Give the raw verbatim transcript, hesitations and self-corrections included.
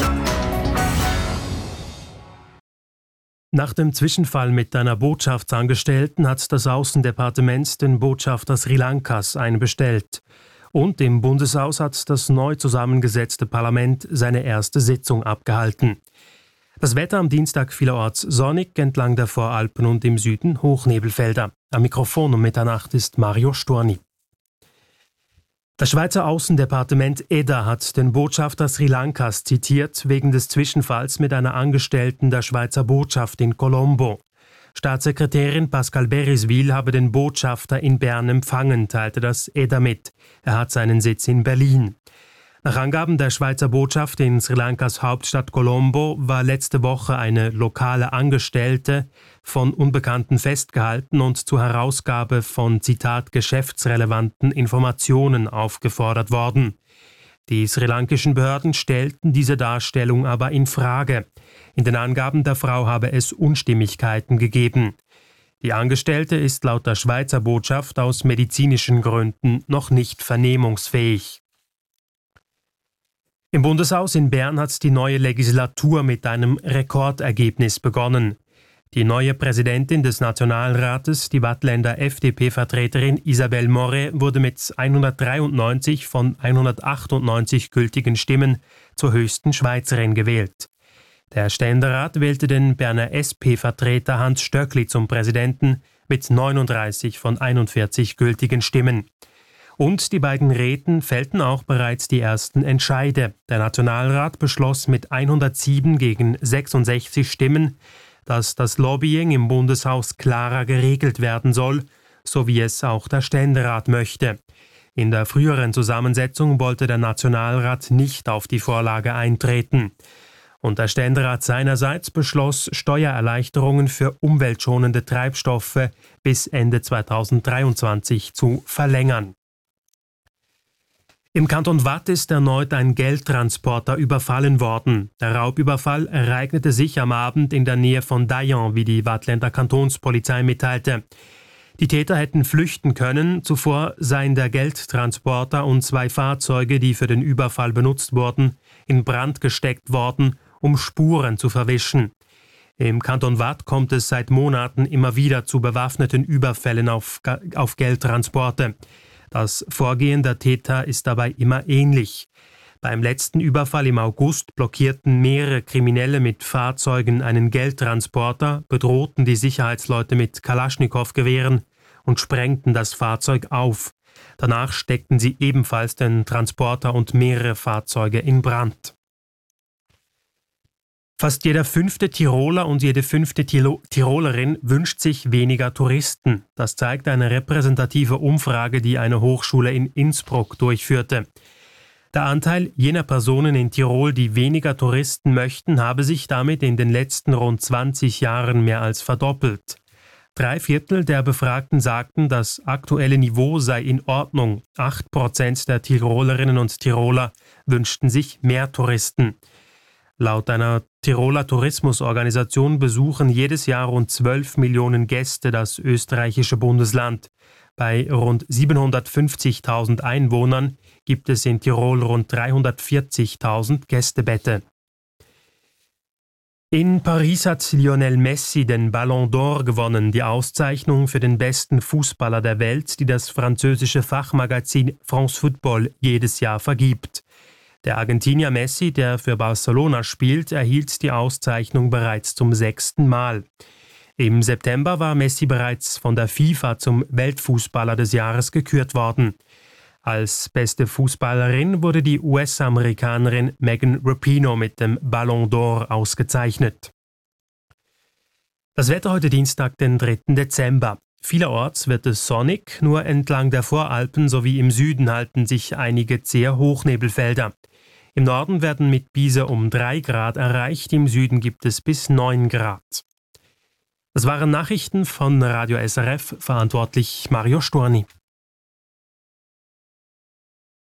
Nach dem Zwischenfall mit einer Botschaftsangestellten hat das Außendepartement den Botschafter Sri Lankas einbestellt. Und im Bundeshaus hat das neu zusammengesetzte Parlament seine erste Sitzung abgehalten. Das Wetter am Dienstag vielerorts sonnig, entlang der Voralpen und im Süden Hochnebelfelder. Am Mikrofon um Mitternacht ist Mario Storni. Das Schweizer Außendepartement E D A hat den Botschafter Sri Lankas zitiert wegen des Zwischenfalls mit einer Angestellten der Schweizer Botschaft in Colombo. Staatssekretärin Pascale Beriswil habe den Botschafter in Bern empfangen, teilte das E D A mit. Er hat seinen Sitz in Berlin. Nach Angaben der Schweizer Botschaft in Sri Lankas Hauptstadt Colombo war letzte Woche eine lokale Angestellte von Unbekannten festgehalten und zur Herausgabe von, Zitat, geschäftsrelevanten Informationen aufgefordert worden. Die sri-lankischen Behörden stellten diese Darstellung aber in Frage. In den Angaben der Frau habe es Unstimmigkeiten gegeben. Die Angestellte ist laut der Schweizer Botschaft aus medizinischen Gründen noch nicht vernehmungsfähig. Im Bundeshaus in Bern hat die neue Legislatur mit einem Rekordergebnis begonnen. Die neue Präsidentin des Nationalrates, die Waadtländer F D P-Vertreterin Isabelle Moret, wurde mit hundertdreiundneunzig von hundertachtundneunzig gültigen Stimmen zur höchsten Schweizerin gewählt. Der Ständerat wählte den Berner S P-Vertreter Hans Stöckli zum Präsidenten mit neununddreißig von einundvierzig gültigen Stimmen. Und die beiden Räten fällten auch bereits die ersten Entscheide. Der Nationalrat beschloss mit hundertsieben gegen sechsundsechzig Stimmen, dass das Lobbying im Bundeshaus klarer geregelt werden soll, so wie es auch der Ständerat möchte. In der früheren Zusammensetzung wollte der Nationalrat nicht auf die Vorlage eintreten. Und der Ständerat seinerseits beschloss, Steuererleichterungen für umweltschonende Treibstoffe bis Ende zweitausenddreiundzwanzig zu verlängern. Im Kanton Waadt ist erneut ein Geldtransporter überfallen worden. Der Raubüberfall ereignete sich am Abend in der Nähe von Dayan, wie die Waadtländer Kantonspolizei mitteilte. Die Täter hätten flüchten können, zuvor seien der Geldtransporter und zwei Fahrzeuge, die für den Überfall benutzt wurden, in Brand gesteckt worden, um Spuren zu verwischen. Im Kanton Waadt kommt es seit Monaten immer wieder zu bewaffneten Überfällen auf, auf Geldtransporte. Das Vorgehen der Täter ist dabei immer ähnlich. Beim letzten Überfall im August blockierten mehrere Kriminelle mit Fahrzeugen einen Geldtransporter, bedrohten die Sicherheitsleute mit Kalaschnikow-Gewehren und sprengten das Fahrzeug auf. Danach steckten sie ebenfalls den Transporter und mehrere Fahrzeuge in Brand. Fast jeder fünfte Tiroler und jede fünfte Tirolerin wünscht sich weniger Touristen. Das zeigt eine repräsentative Umfrage, die eine Hochschule in Innsbruck durchführte. Der Anteil jener Personen in Tirol, die weniger Touristen möchten, habe sich damit in den letzten rund zwanzig Jahren mehr als verdoppelt. Drei Viertel der Befragten sagten, das aktuelle Niveau sei in Ordnung. Acht Prozent der Tirolerinnen und Tiroler wünschten sich mehr Touristen. Laut einer Tiroler Tourismusorganisation besuchen jedes Jahr rund zwölf Millionen Gäste das österreichische Bundesland. Bei rund siebenhundertfünfzigtausend Einwohnern gibt es in Tirol rund dreihundertvierzigtausend Gästebette. In Paris hat Lionel Messi den Ballon d'Or gewonnen, die Auszeichnung für den besten Fußballer der Welt, die das französische Fachmagazin France Football jedes Jahr vergibt. Der Argentinier Messi, der für Barcelona spielt, erhielt die Auszeichnung bereits zum sechsten Mal. Im September war Messi bereits von der FIFA zum Weltfußballer des Jahres gekürt worden. Als beste Fußballerin wurde die U S-Amerikanerin Megan Rapinoe mit dem Ballon d'Or ausgezeichnet. Das Wetter heute Dienstag, den dritten Dezember. Vielerorts wird es sonnig, nur entlang der Voralpen sowie im Süden halten sich einige zähe Hochnebelfelder. Im Norden werden mit Biese um drei Grad erreicht, im Süden gibt es bis neun Grad. Das waren Nachrichten von Radio S R F, verantwortlich Mario Storni.